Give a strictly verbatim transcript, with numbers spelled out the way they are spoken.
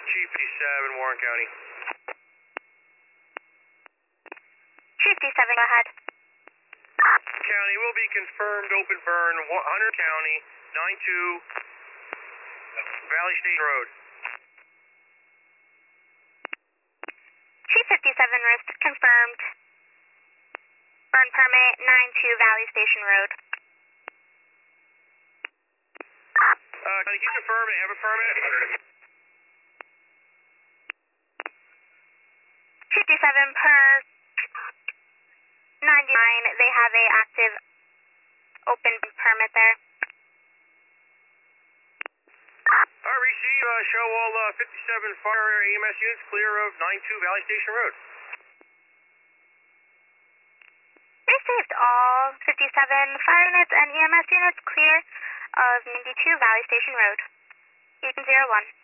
Chief fifty-seven, Warren County. Chief fifty-seven, go ahead. County will be confirmed open burn, Hunter County, nine two Valley State Road. Chief fifty-seven, wrist confirmed. Burn permit, nine two Valley Station Road. Uh, can you confirm they have a permit? fifty-seven per ninety-nine, they have a active open permit there. Alright, receive, uh, show all uh, fifty-seven fire E M S units clear of nine two Valley Station Road. Received all fifty-seven fire units and E M S units clear of ninety-two Valley Station Road. Houston zero one.